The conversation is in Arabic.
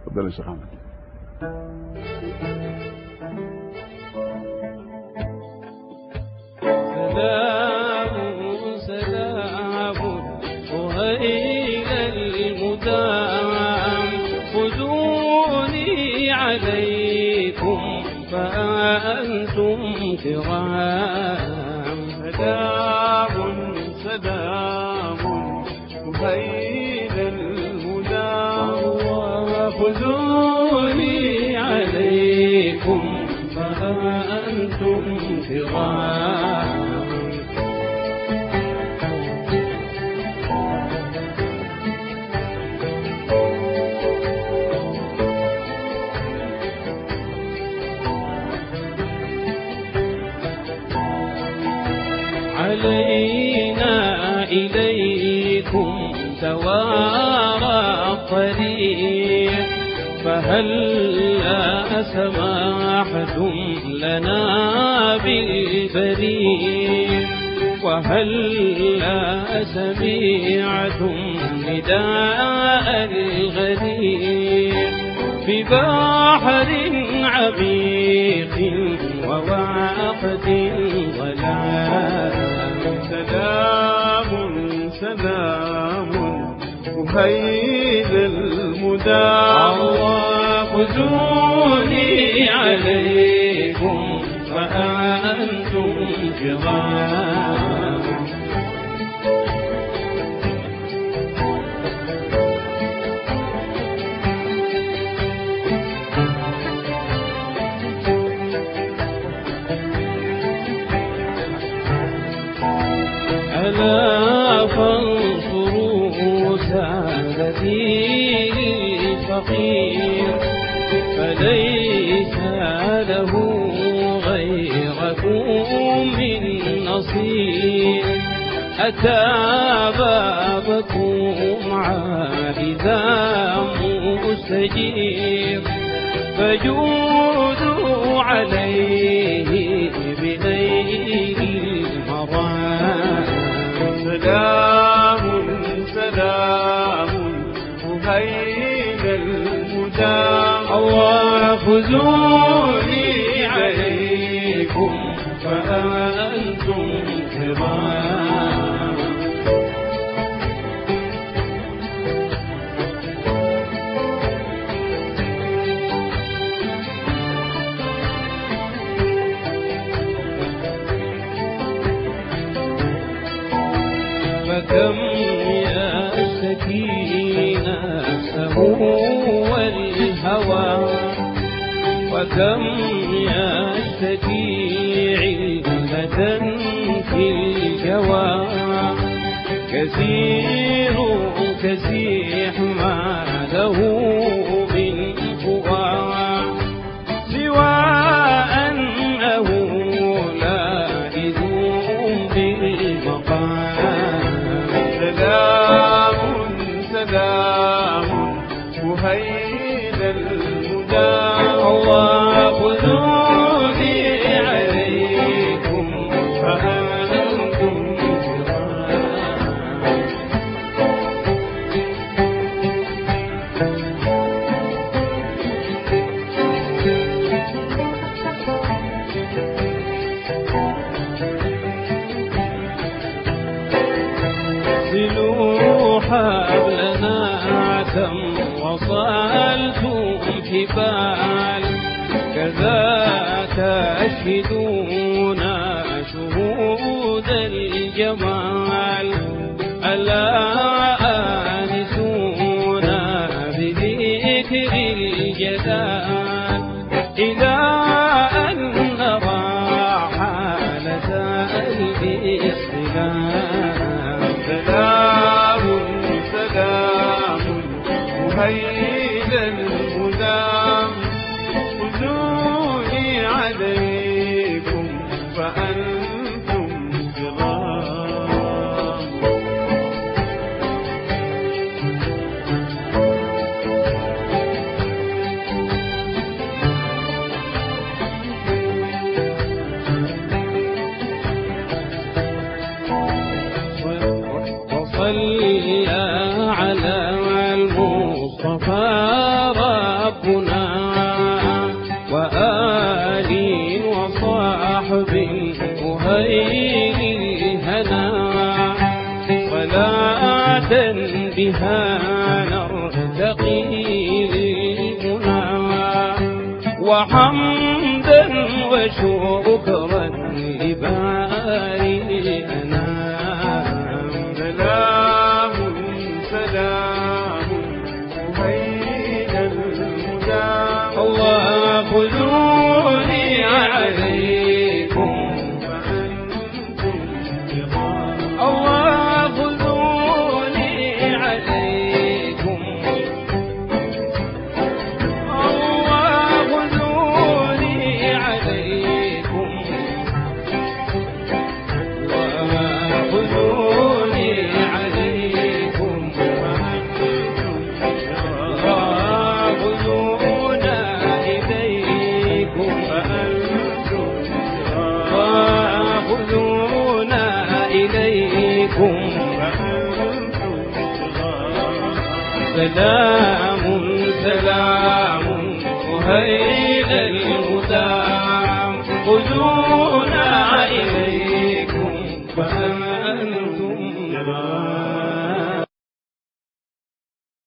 تفضل يا شيخ أحمد. سلام سلام وهيل المدام خذوني عليكم فأنتم كرام. سلام سلام وهيل المدام خذوني عليكم فأنتم كرام. علينا إليكم توارى الطريق فهلا سمحتم لنا بالبريق وهلا سمعتم نداء الغريق في بحر عميق ووعقد ظلام. سلام سلام وهيل المدام خذوني عليكم فأنتم كرام. ألا فانصروا سادتي الفقير فليس له غيركم من نصير. أتى بابكم عائذا مستجير فجودوا عليه بنيل المرام. سلام سلام وهيل المدام الله خذوني عليكم فأنتم كرام. فكم يشتكي نفسه والهوى وكم يشتكي علة في الجوى. كثير كسيح ما له من قوى سوى أنه لائذ بالمقام. سلام سلام وهيل المدام الله خذوني عليكم فأنتم كرام. سلوا حبلنا كم وصلتم كبال كذاك أشهدون شهود الجمال. ألا آنسون بذكر الجدال إذا أن نرى حالة الإسلام. سلام سلام وهيل المدام خذوني عليكم فأنتم كرام. وصلى على المصطفى نيل المنى وحمدا وشكرا لباري أنام. سلام سلام بين الهدى الله خذوني عليكم فأنتم بقاء الله خذوني عليكم الله خذوني عليكم خذوني عليكم خذونا إليكم خذونا إليكم سلام سلام وهيل الهدى خذونا